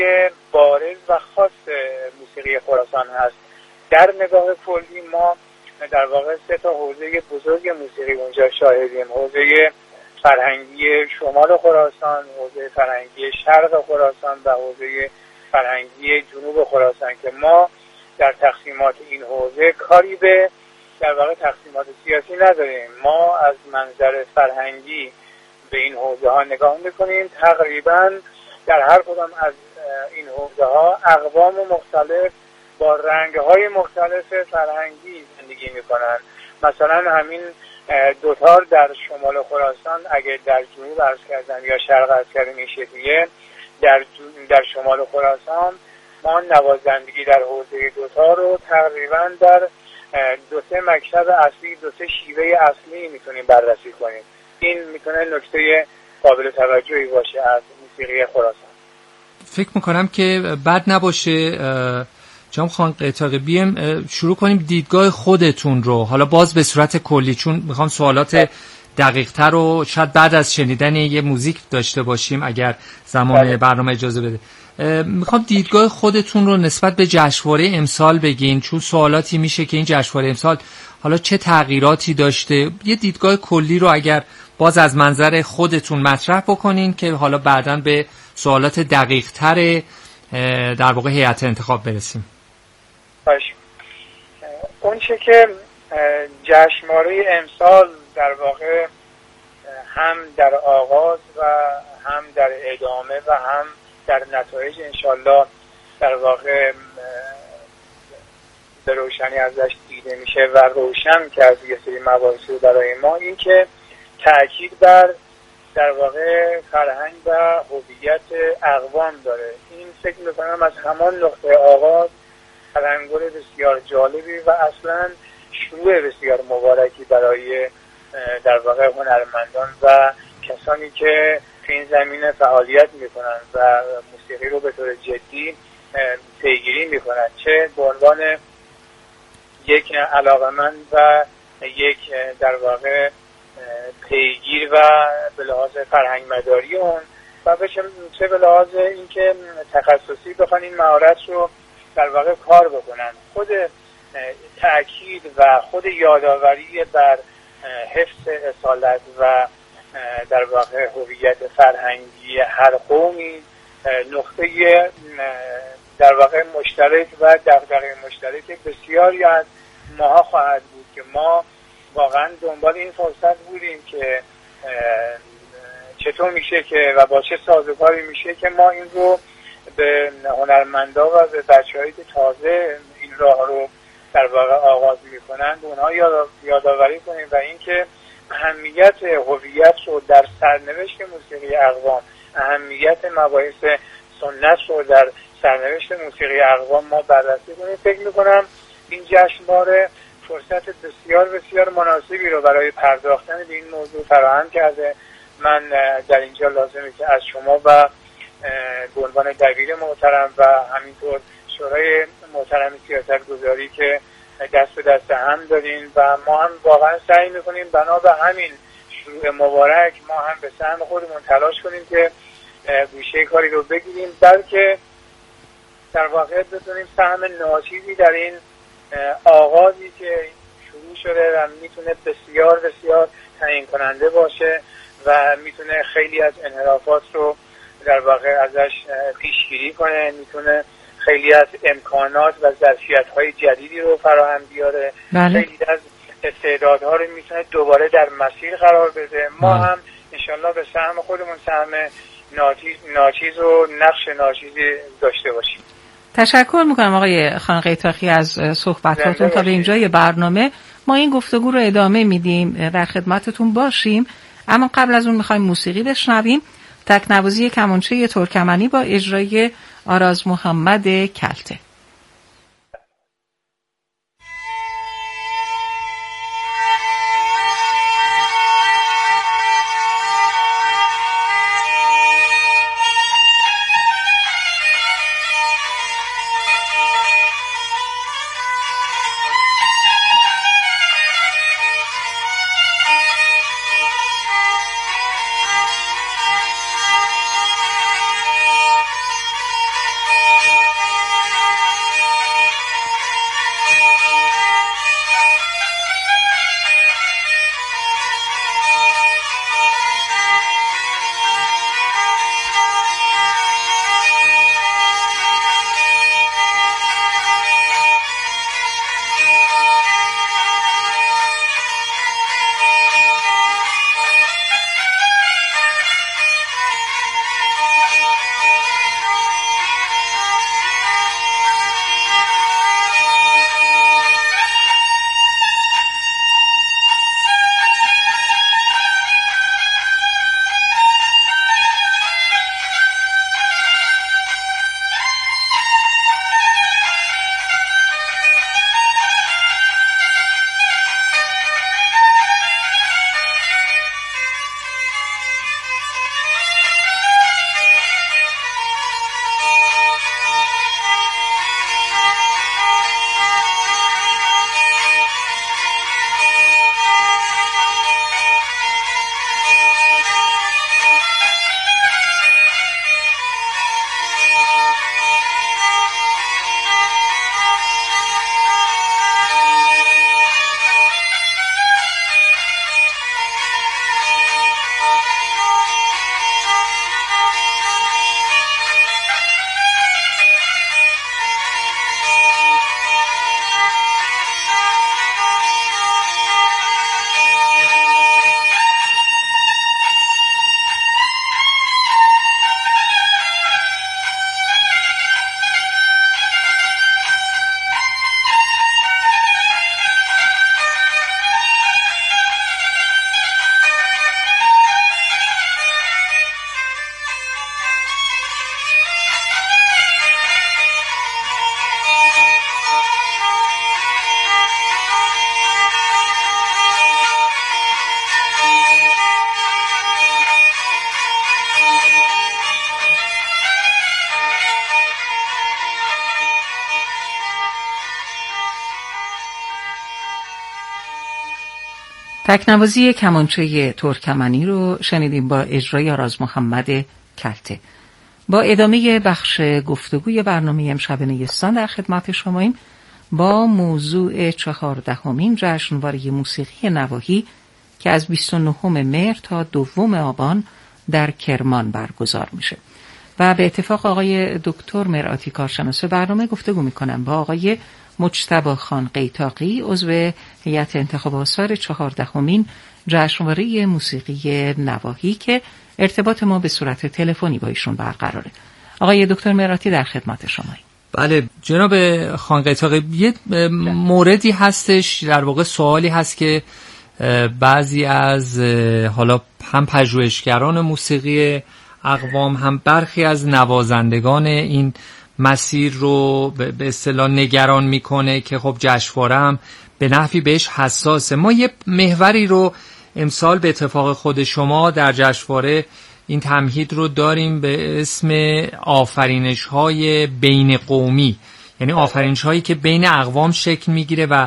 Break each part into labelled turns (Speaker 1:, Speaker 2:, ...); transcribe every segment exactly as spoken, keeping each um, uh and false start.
Speaker 1: بارز و خاص موسیقی خراسان هست. در نگاه کلی ما در واقع سه تا حوزه بزرگ موسیقی اونجا شاهدیم: حوزه فرهنگی شمال خراسان، حوزه فرهنگی شرق خراسان و حوزه فرهنگی جنوب خراسان که ما در تقسیمات این حوزه کاری به در واقع تقسیمات سیاسی نداریم. ما از منظر فرهنگی به این حوزه ها نگاه میکنیم. تقریبا در هر کدام از این حوزه ها اقوام مختلف با رنگ های مختلف فرهنگی زندگی میکنن. مثلا همین دوتار در شمال خراسان اگر در جنوب عرض کردن یا شرق عرض کردن این شکلیه، در, در شمال خراسان ما نوازندگی در حوزه دوتار رو تقریبا در دو سه مکتب اصلی، دو سه شیوه اصلی میتونیم بررسی کنیم. این میتونه نکته قابل توجهی باشه از موسیقی خراسان.
Speaker 2: فکر میکنم که بد نباشه جناب خان قیتاقی بیم شروع کنیم دیدگاه خودتون رو، حالا باز به صورت کلی، چون میخوام سوالات دقیق تر رو شاید بعد از شنیدن یه موزیک داشته باشیم اگر زمان برنامه اجازه بده. میخوام دیدگاه خودتون رو نسبت به جشنواره امسال بگین، چون سوالاتی میشه که این جشنواره امسال حالا چه تغییراتی داشته. یه دیدگاه کلی رو اگر باز از منظر خودتون مطرح بکنین که حالا بعداً به سوالات دقیق تر در واقع هیئت انتخاب برسیم.
Speaker 1: باشه. اون چه که جشنواره امسال در واقع هم در آغاز و هم در ادامه و هم در نتایج انشالله در واقع به روشنی ازش دیده میشه و روشن که از یه سری مباحثی برای ما، این که تأکید بر در واقع فرهنگ و هویت اقوام داره. این فکر میکنم از همان نقطه آغاز تلنگر بسیار جالبی و اصلا شروع بسیار مبارکی برای در واقع هنرمندان و کسانی که تو این زمینه فعالیت میکنن و موسیقی رو به طور جدی پیگیری میکنن، چه به عنوان یک علاقمند و یک در واقع پیگیر و به لحاظ فرهنگ مداری اون و چه به لحاظ اینکه تخصصی بخوان این مهارت رو در واقع کار بکنن. خود تأکید و خود یادآوری بر حفظ اصالت و در واقع هویت فرهنگی هر قومی نقطه در واقع مشترک و دغدغه مشترک بسیاری از ماها خواهد بود که ما واقعا دنبال این فرصت بودیم که چطور میشه که و با چه سازوکاری میشه که ما این رو به هنرمندا و به بچه‌هایی که تازه این راه رو در واقع آغاز میکنن به اونها یاد یادآوری کنیم و اینکه اهمیت هویت رو در سرنوشت موسیقی اقوام، اهمیت مباحث سنت رو در سرنوشت موسیقی اقوام ما بررسی کنیم. فکر میکنم این جشنواره فرصت بسیار بسیار مناسبی رو برای پرداختن به این موضوع فراهم کرده. من در اینجا لازمه که از شما و به عنوان دبیر محترم و همینطور شورای محترم سیاستگذاری که دست به دست هم دارین و ما هم واقعا سعی میکنیم بنا به همین شروع مبارک ما هم به سهم خودمون تلاش کنیم که گوشه کاری رو بگیریم، بلکه در واقع بتونیم سهم ناچیزی در این آغازی که شروع شده و میتونه بسیار بسیار تعیین کننده باشه و میتونه خیلی از انحرافات رو در واقع ازش پیشگیری کنه، میتونه خیلی از امکانات و ظرفیت‌های جدیدی رو فراهم بیاره. بله. خیلی از استعدادها رو میتونه دوباره در مسیر قرار بده. ما هم انشالله به سهم خودمون سهم ناچیز, ناچیز و نقش ناچیزی داشته باشیم.
Speaker 3: تشکر میکنم آقای خان قیتاقی از صحبتاتون. تا به اینجای برنامه ما این گفتگو رو ادامه میدیم، در خدمتتون باشیم، اما قبل از اون میخوایم موسیقی بشنویم. تکنوازی کمانچه ترکمنی با اجرای آراز محمد کلته. تکنوازی کمانچه ترکمنی رو شنیدیم با اجرای آراز محمد کلته. با ادامه بخش گفتگوی برنامه امشب نیستان در خدمت شماییم با موضوع چهاردهمین جشنواره موسیقی نواحی که از بیست و نهم مهر تا دوم آبان در کرمان برگزار میشه و به اتفاق آقای دکتر مرآتی کارشناس برنامه گفتگو میکنم با آقای مجتبی خان قیتاقی عضو هیئت انتخاب آثار چهاردهمین جشنواره موسیقی نواحی که ارتباط ما به صورت تلفنی با ایشون برقراره. آقای دکتر مرآتی در خدمت شماییم.
Speaker 2: بله جناب خان قیتاقی، یه موردی هستش، در واقع سوالی هست که بعضی از حالا هم پژوهشگران موسیقی اقوام هم برخی از نوازندگان این مسیر رو به اصطلاح نگران میکنه که خب جشنواره هم به نحوی بهش حساسه. ما یه محوری رو امسال به اتفاق خود شما در جشنواره این تمهید رو داریم به اسم آفرینش‌های بین قومی، یعنی آفرینش‌هایی که بین اقوام شکل میگیره و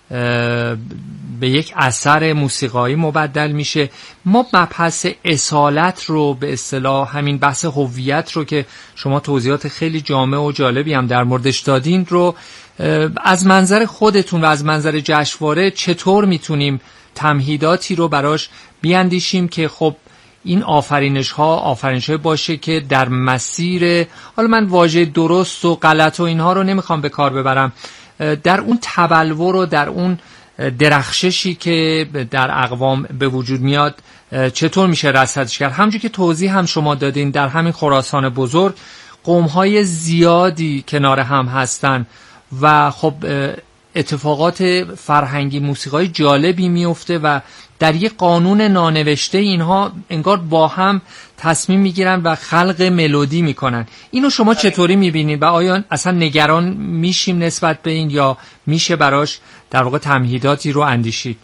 Speaker 2: به یک اثر موسیقایی مبدل میشه. ما مبحث اصالت رو به اصطلاح همین بحث هویت رو که شما توضیحات خیلی جامع و جالبی هم در موردش دادین رو از منظر خودتون و از منظر جشنواره چطور میتونیم تمهیداتی رو براش بیاندیشیم که خب این آفرینش ها آفرینش های باشه که در مسیر، حالا من واژه درست و غلط و اینها رو نمیخوام به کار ببرم، در اون تبلور و در اون درخششی که در اقوام به وجود میاد چطور میشه رصدش کرد. همونجوری که توضیح هم شما دادین در همین خراسان بزرگ قوم‌های زیادی کنار هم هستن و خب اتفاقات فرهنگی موسیقایی جالبی میفته و در یک قانون نانوشته اینها انگار با هم تصمیم میگیرن و خلق ملودی میکنن. اینو شما چطوری میبینید و آیا اصلا نگران میشیم نسبت به این یا میشه براش در واقع تمهیداتی رو اندیشید؟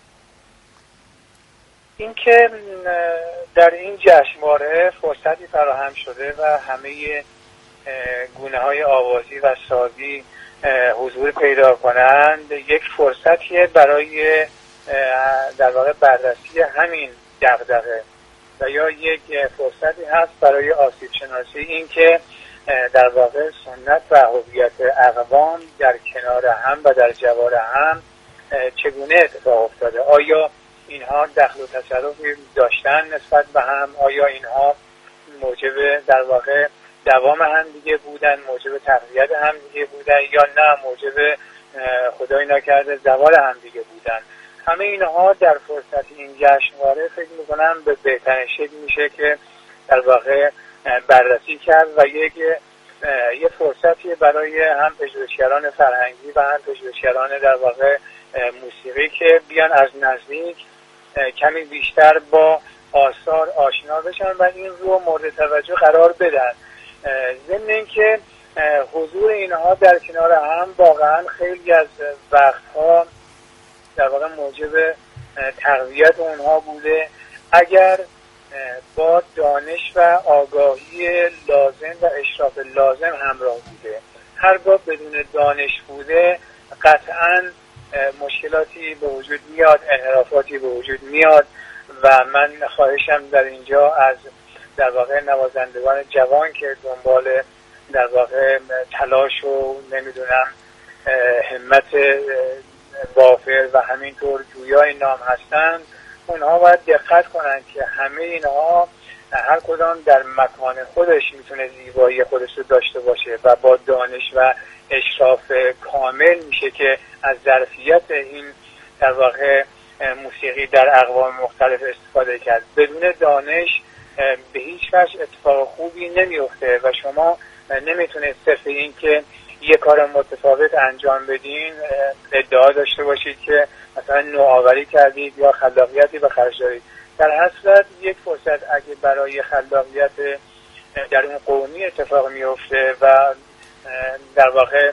Speaker 1: این که در این جشنواره فرصتی فراهم شده و همه گونه های آوازی و سازی حضور پیدا کنند، یک فرصتیه برای در واقع بررسی همین دغدغه و یا یک فرصتی هست برای آسیب شناسی، این که در واقع سنت و هویت اقوام در کنار هم و در جوار هم چگونه اتفاق افتاده. آیا اینها دخل و تصرفی داشتن نسبت به هم؟ آیا اینها موجب در واقع دوام هم دیگه بودن، موجب تقویت هم دیگه بودن، یا نه موجب خدای نکرده زوال هم دیگه بودن؟ همه اینها در فرصت این جشنواره فکر میکنم به بهترین شکل میشه که در واقع بررسی کرد و یک یه فرصتی برای هم پژوهشگران فرهنگی و هم پژوهشگران در واقع موسیقی که بیان از نزدیک کمی بیشتر با آثار آشنا بشن و این رو مورد توجه قرار بدن. ضمن اینکه حضور اینها در کنار هم واقعا خیلی از وقتها در واقع موجب تقویت اونها بوده اگر با دانش و آگاهی لازم و اشراف لازم همراه بوده. هرگاه بدون دانش بوده قطعاً مشکلاتی به وجود میاد، انحرافاتی به وجود میاد و من خواهشم در اینجا از در واقع نوازندگان جوان که دنبال در واقع تلاش و نمیدونم همت وافر و همینطور جویای نام هستند، اونها باید دقت کنند که همه اینها هر کدام در مکان خودش میتونه زیبایی خودش رو داشته باشه و با دانش و اشراف کامل میشه که از ظرفیت این در واقع موسیقی در اقوام مختلف استفاده کرد. بدون دانش به هیچ وجه اتفاق خوبی نمیفته و شما نمیتونه صرف این که یه کار متفاوت انجام بدین ادعا داشته باشید که مثلا نوآوری کردید یا خلاقیتی به خرج دارید. در هر صورت یک فرصت اگه برای خلاقیت در اون قومی اتفاق میفته و در واقع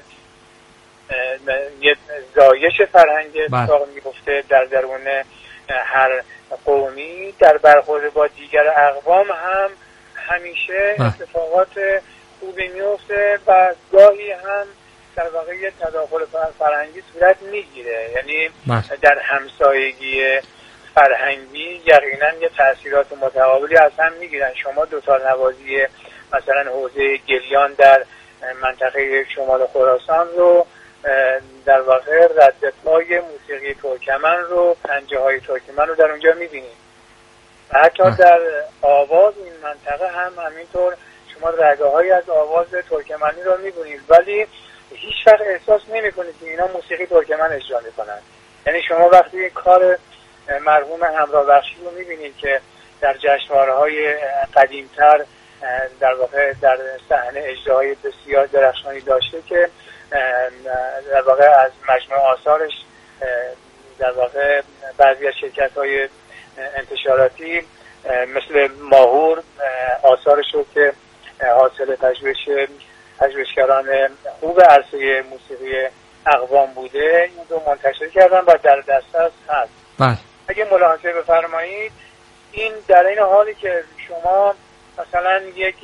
Speaker 1: یه زایش فرهنگی اتفاق میفته در درون هر قومی، در برخورد با دیگر اقوام هم همیشه اتفاقات خوبی میفته و گاهی هم در واقع یه تداخل فرهنگی صورت میگیره. یعنی در همسایگی فرهنگی یقینا یه تاثیرات متقابلی از هم میگیرن. شما دو تار نوازی مثلا حوزه گریان در منطقه شمال خراسان رو در واقع رد پای موسیقی ترکمن رو، پنجه های ترکمن رو در اونجا میبینید. حتی در آواز این منطقه هم همینطور شما رگه های از آواز ترکمنی رو میبینید، ولی هیچ وقت احساس نمیکنید که اینا موسیقی ترکمن اجرا میکنن. یعنی شما وقتی کار مرحوم همراه بخشی رو میبینید که در جشنواره‌های قدیمتر در واقع در صحنه اجراهای بسیار درخشانی داشته که در واقع از مجموع آثارش در واقع بعضی از شرکت‌های انتشاراتی مثل ماهور آثارش رو که حاصل پژوهش پژوهشگران خوب عرصه موسیقی اقوام بوده این رو منتشر کردن و در دسترس هست.
Speaker 2: بله.
Speaker 1: اگه ملاحظه بفرمایید این در این حالی که شما مثلا یک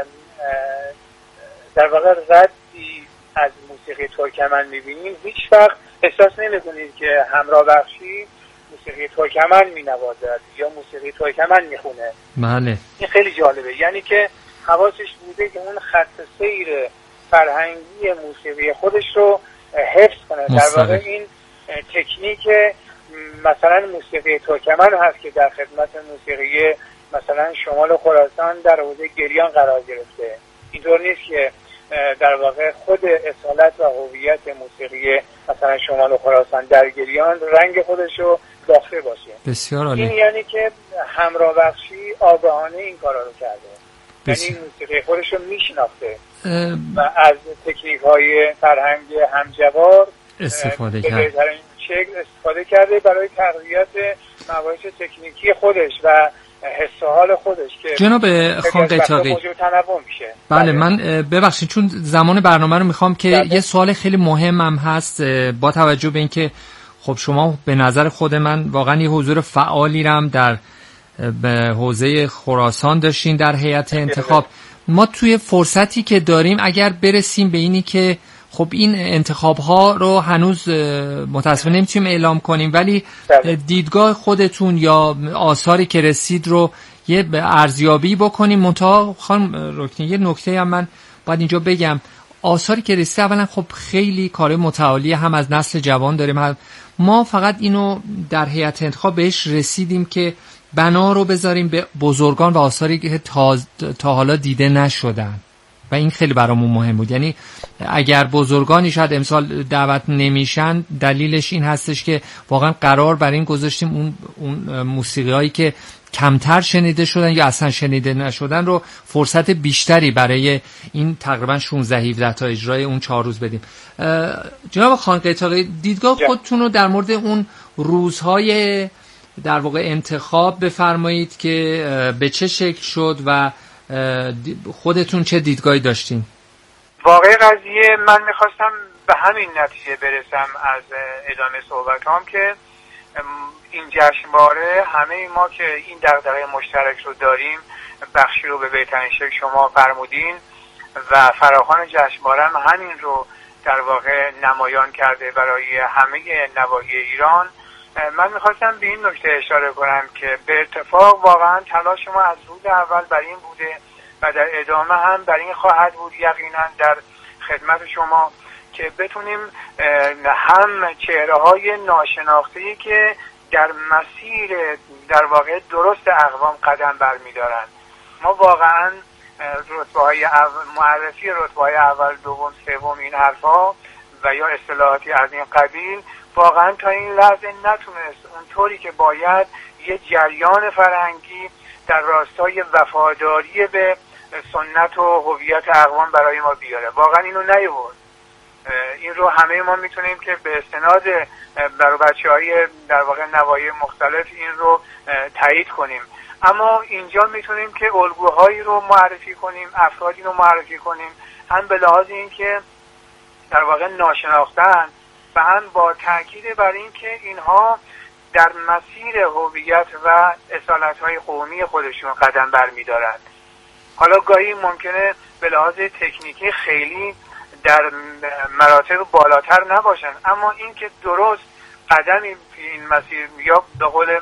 Speaker 1: در واقع ردی از موسیقی ترکمن میبینید، هیچ وقت احساس نمیکنید که همراه بخشی موسیقی ترکمن مینوازد یا موسیقی ترکمن میخونه.
Speaker 2: بله.
Speaker 1: این خیلی جالبه، یعنی که حواسش بوده که اون خط سیر فرهنگی موسیقی خودش رو حفظ کنه. در واقع این تکنیک مثلا موسیقی ترکمن هست که در خدمت موسیقی مثلا شمال خراسان در حوزه گریان قرار گرفته. اینطور نیست که در واقع خود اصالت و هویت موسیقی مثلا شمال خراسان در گریان رنگ خودش رو داخته باشه.
Speaker 2: بسیار عالی.
Speaker 1: این یعنی که همراه بخشی آگاهانه این کارا رو کرده.
Speaker 2: بسیار.
Speaker 1: یعنی موسیقی خودش رو میشناخته و از تکنیک های فرهنگ همجوار
Speaker 2: استفاده
Speaker 1: کرده.
Speaker 2: کرده.
Speaker 1: بهترین شکل استفاده کرده برای تقویت مباحث تکنیکی خودش و حس و حال خودش که
Speaker 2: جناب خان قیتاقی
Speaker 1: موجب تنوع میشه.
Speaker 2: بله من ببخشید چون زمان برنامه رو میخوام که بله. یه سوال خیلی مهمم هست با توجه به اینکه خب شما به نظر خود من واقعا یه حضور فعالی رم در به حوزه خراسان داشتین در هیئت انتخاب. ما توی فرصتی که داریم اگر برسیم به اینی که خب این انتخاب ها رو هنوز متاسفانه نمیتونیم اعلام کنیم، ولی دیدگاه خودتون یا آثاری که رسید رو یه ارزیابی بکنیم. منتها خانم رکنی یه نکته هم من باید اینجا بگم، آثاری که رسید اولا خب خیلی کار متعالی هم از نسل جوان داریم، هم ما فقط اینو در هیئت انتخاب بهش رسیدیم که بنا رو بذاریم به بزرگان و آثاری که تا, تا حالا دیده نشدن و این خیلی برامون مهم بود. یعنی اگر بزرگانی شاید امسال دعوت نمیشن دلیلش این هستش که واقعا قرار بر این گذاشتیم اون, اون موسیقی هایی که کمتر شنیده شدن یا اصلا شنیده نشدن رو فرصت بیشتری برای این تقریبا شانزده هفده تا اجرای اون چهار روز بدیم. جناب خان قیتاقی دیدگاه خودتون رو در مورد اون روزهای در واقع انتخاب بفرمایید که به چه شکل شد و خودتون چه دیدگاهی داشتین؟
Speaker 1: واقعی قضیه من میخواستم به همین نتیجه برسم از ادامه صحبتام که این جشنواره همه ما که این دغدغه مشترک رو داریم، بخشی رو به بهترین شکل شما فرمودین و فراخوان جشنواره هم همین رو در واقع نمایان کرده برای همه نواحی ایران. من میخواستم به این نکته اشاره کنم که به اتفاق واقعا تلاش ما از روز اول بر این بوده و در ادامه هم بر این خواهد بود یقینا در خدمت شما که بتونیم هم چهره های ناشناخته‌ای که در مسیر در واقع درست اقوام قدم برمی‌دارند. ما واقعا رتبه های معرفی رتبه های اول دوم سوم این حرفا و یا اصطلاحاتی از این قبیل واقعا تا این لحظه نتونست اونطوری که باید یه جریان فرهنگی در راستای وفاداری به سنت و هویت اقوام برای ما بیاره. واقعا اینو نیورد. این رو همه ما میتونیم که به استناد برای بچه‌های در واقع نواحی مختلف این رو تایید کنیم. اما اینجا میتونیم که الگوهایی رو معرفی کنیم، افرادی رو معرفی کنیم، هم به لحاظ این که در واقع ناشناختن و هم با تاکید بر این که اینها در مسیر هویت و اصالت‌های قومی خودشون قدم برمی‌دارند. حالا گاهی ممکنه به لحاظ تکنیکی خیلی در مراتب بالاتر نباشن، اما این که درست قدمی این مسیر یا به قول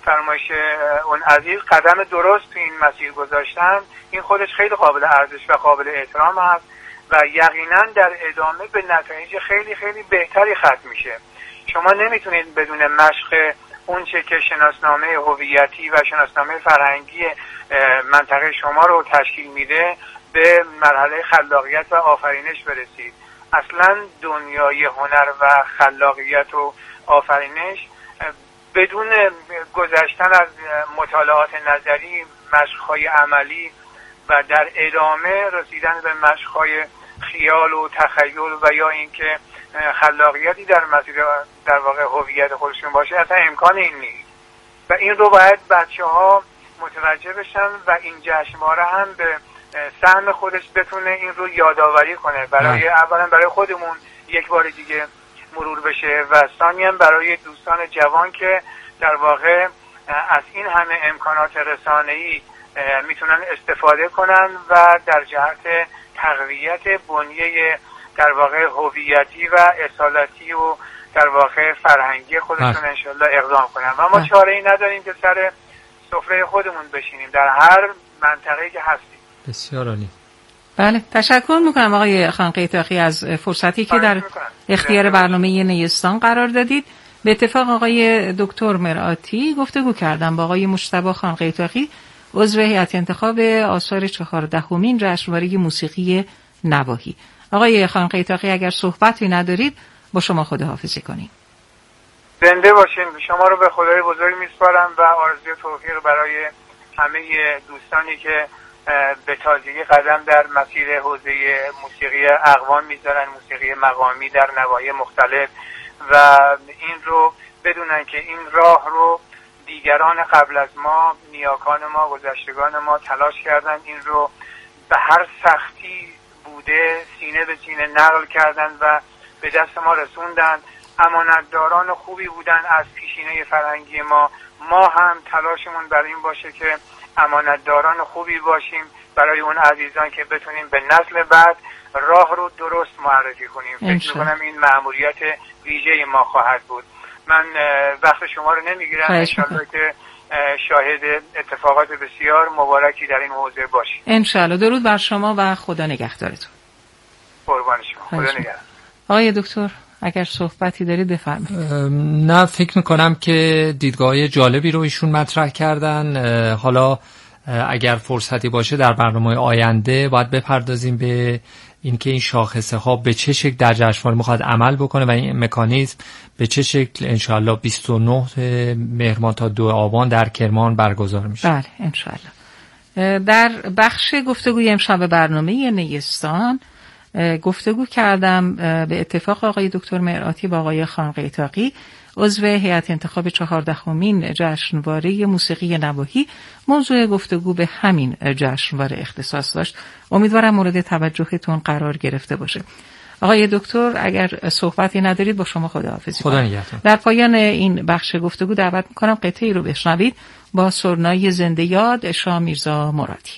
Speaker 1: فرمایش اون عزیز قدم درست تو این مسیر گذاشتن، این خودش خیلی قابل ارزش و قابل احترام هست و یقینا در ادامه به نتایج خیلی خیلی بهتری ختم میشه. شما نمیتونید بدون مشق اون چه که شناسنامه هویتی و شناسنامه فرهنگی منطقه شما رو تشکیل میده به مرحله خلاقیت و آفرینش برسید. اصلا دنیای هنر و خلاقیت و آفرینش بدون گذشتن از مطالعات نظری، مشق‌های عملی و در ادامه رسیدن به مشق‌های خیال و تخیل و یا اینکه خلاقیتی در مسیر در واقع هویت خودشون باشه اصلا امکان این نیست و این رو باید بچه‌ها متوجه بشن و این جشنواره هم به سهم خودش بتونه این رو یادآوری کنه برای اولا برای خودمون یک بار دیگه مرور بشه و ثانیاً برای دوستان جوان که در واقع از این همه امکانات رسانه‌ای میتونن استفاده کنن و در جهت تقویت بنیه در واقع هویتی و اصالتی و در واقع فرهنگی خودشون انشالله اقدام کنن و ما چاره‌ای نداریم که سر سفره خودمون بشینیم در هر منطقه‌ای که هستیم.
Speaker 2: بسیار عالی.
Speaker 3: بله، تشکر میکنم آقای خان قیتاخی از فرصتی که در اختیار برنامه نیستان قرار دادید. به اتفاق آقای دکتر مرآتی گفتگو کردم با آقای مجتبی خان قیتاخی، عضو هیئت انتخاب آثار چهاردهمین جشنواره موسیقی نواحی. آقای خان قیتاخی اگر صحبتی ندارید با شما خداحافظی کنیم.
Speaker 1: زنده باشین. شما رو به خدای بزرگ میسپارم و آرزوی توفیق برای همه دوستانی که به تازگی قدم در مسیر حوزه موسیقی اقوام میذارن، موسیقی مقامی در نواحی مختلف و این رو بدونن که این راه رو دیگران قبل از ما، نیاکان ما، گذشتگان ما تلاش کردن، این رو به هر سختی بوده سینه به سینه نقل کردن و به دست ما رسوندن. امانتداران خوبی بودن از پیشینه فرهنگی ما. ما هم تلاشمون برای این باشه که امانتداران خوبی باشیم برای اون عزیزان که بتونیم به نسل بعد راه رو درست معرفی کنیم. فکر می‌کنم این مأموریت ویژه ما خواهد بود. من وقت شما رو نمیگیرم، انشالله که شاهد اتفاقات بسیار مبارکی در این حوزه باشیم.
Speaker 3: انشالله. درود بر شما و خدا نگهدارتون.
Speaker 1: قربان شما. خدا نگهدار.
Speaker 3: آقای دکتر اگر صحبتی دارید بفرمایید.
Speaker 2: نه، فکر میکنم که دیدگاه جالبی رو ایشون مطرح کردن. حالا اگر فرصتی باشه در برنامه آینده باید بپردازیم به اینکه این شاخصه ها به چه شکل در جشنواره میخواد عمل بکنه و این مکانیزم به چه شکل انشاءالله بیست و نه مهر ماه تا دو آبان در کرمان برگزار میشه.
Speaker 3: بله انشاءالله. در بخش گفتگوی امشب برنامه نیستان گفتگو کردم به اتفاق آقای دکتر مرآتی با آقای خان قیتاخی، عضو هیئت انتخاب چهاردهمین جشنواره موسیقی نواحی. موضوع گفتگو به همین جشنواره اختصاص داشت. امیدوارم مورد توجهتون قرار گرفته باشه. آقای دکتر اگر صحبتی ندارید با شما خداحافظی.
Speaker 2: خدا نگهدار.
Speaker 3: در پایان این بخش گفتگو دعوت میکنم قطعی رو بشنوید با سرنای زنده یاد شاه میرزا مرادی.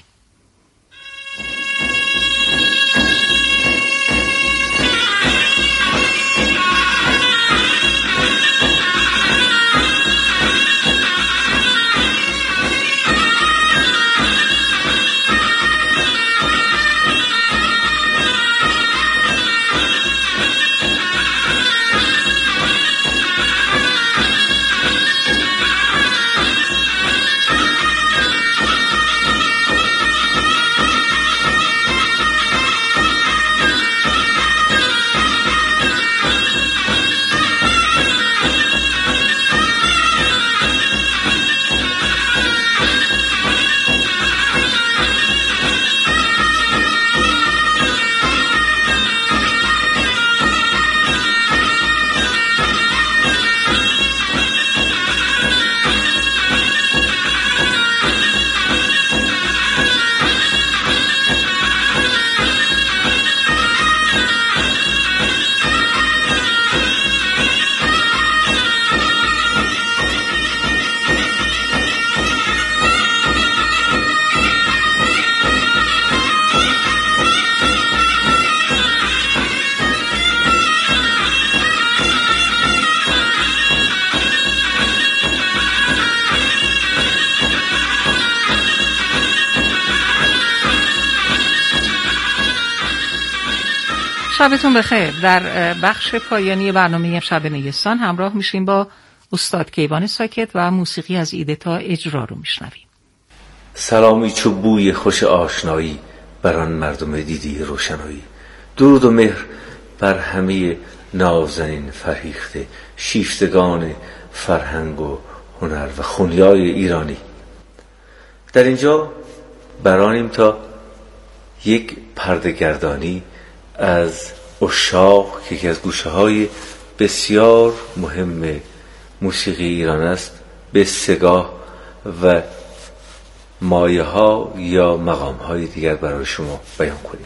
Speaker 3: شبتون بخیر. در بخش پایانی برنامه شب نیستان همراه میشیم با استاد کیوان ساکت و موسیقی از ایده تا اجرا رو میشنویم.
Speaker 4: سلامی چو بوی خوش آشنایی بر آن مردم دیدی روشنایی. درود و مهر بر همه نازنین فرهیخته شیفتگان فرهنگ و هنر و خونیای ایرانی. در اینجا برانیم تا یک پرده‌گردانی از عشاق که یکی از گوشه های بسیار مهم موسیقی ایران است به سگاه و مایه ها یا مقام های دیگر برای شما بیان کنیم.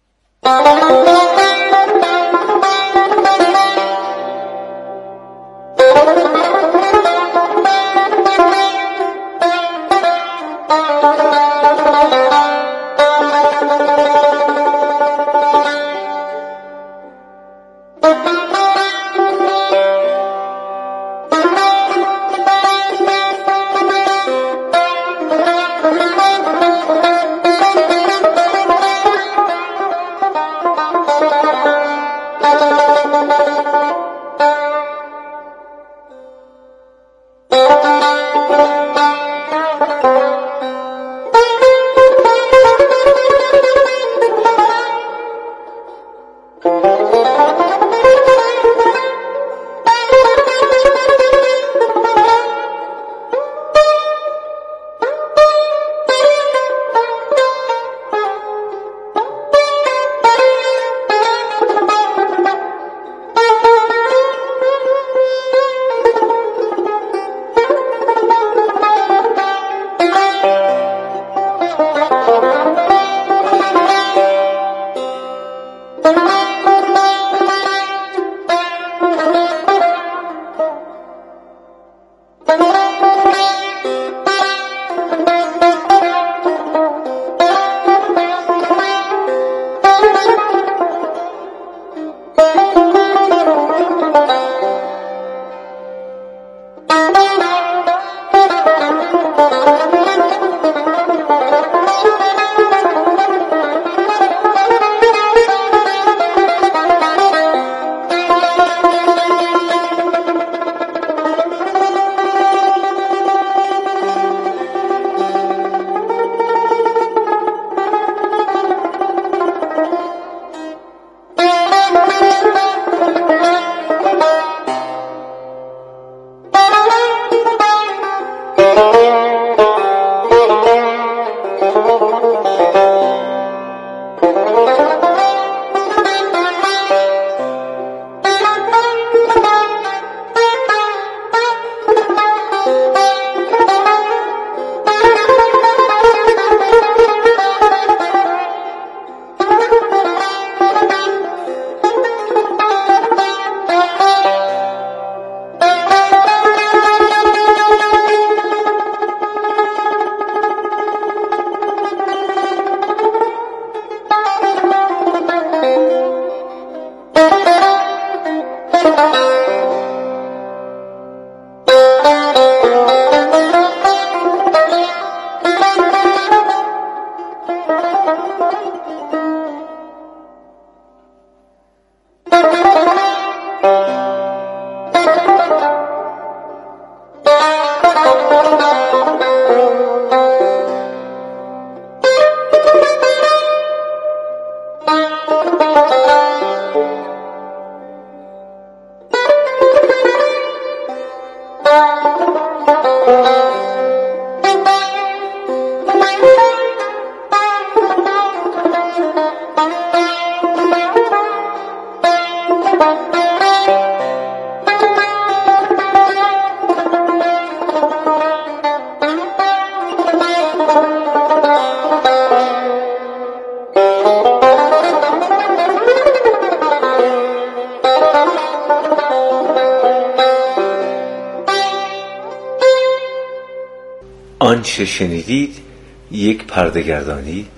Speaker 4: آنچه شنیدید یک پرده‌گردانی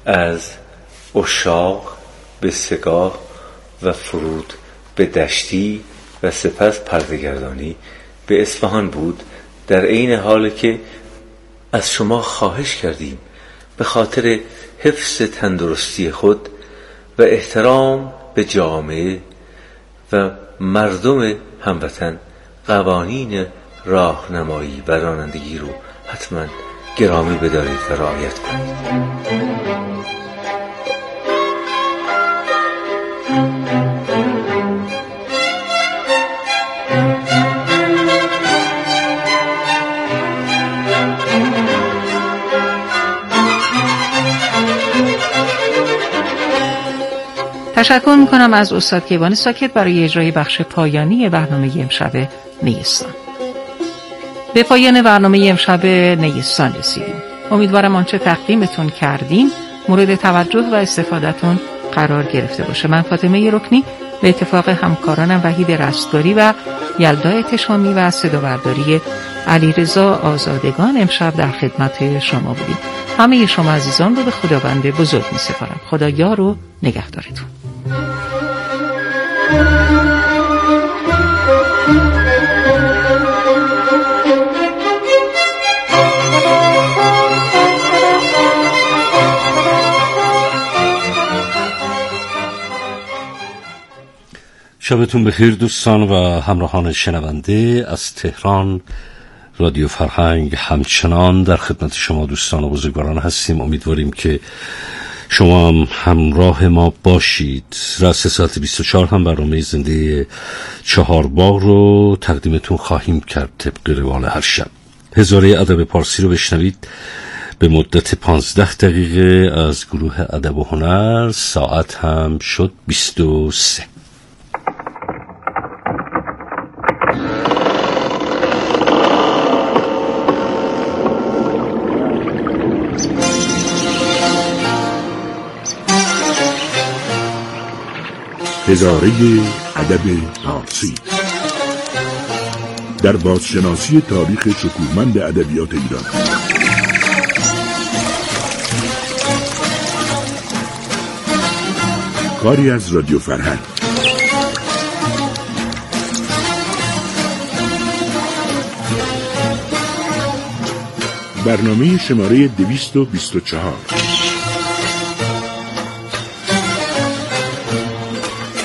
Speaker 4: از عشاق به سگاه و فرود به دشتی و سپس پرده‌گردانی به اصفهان بود، در عین حال که از شما خواهش کردیم به خاطر حفظ تندرستی خود و احترام به جامعه و مردم هموطن قوانین راهنمایی و رانندگی رو حتما گرامی بدارید و رعایت کنید.
Speaker 3: تشکر میکنم از استاد کیوان ساکت برای اجرای بخش پایانی برنامه امشب نیستان. به پایان برنامه امشب نیستان رسیدیم. امیدوارم آنچه تقدیمتون کردیم مورد توجه و استفادهتون قرار گرفته باشه. من فاطمه رکنی به اتفاق همکارانم وحید رستگاری و یلدا احتشامی و صدابرداری علیرضا آزادگان امشب در خدمت شما بودیم. همه شما عزیزان رو به خداوند بزرگ می سپارم. خدا یار و نگهدارتون.
Speaker 5: شبتون بخیر دوستان و همراهان شنونده از تهران. رادیو فرهنگ همچنان در خدمت شما دوستان و بزرگواران هستیم. امیدواریم که شما هم همراه ما باشید. راست ساعت بیست و چهار هم برنامه زنده چهار باغ رو تقدیمتون خواهیم کرد طبق روال هر شب. هزاره ادب پارسی رو بشنوید به مدت پانزده دقیقه از گروه ادب و هنر. ساعت هم شد بیست و سه.
Speaker 6: هزاره ادب پارسی در بازشناسی تاریخ شکوهمند ادبیات ایران. کاری از رادیو فرهنگ. برنامه شماره دویست و بیست و چهار.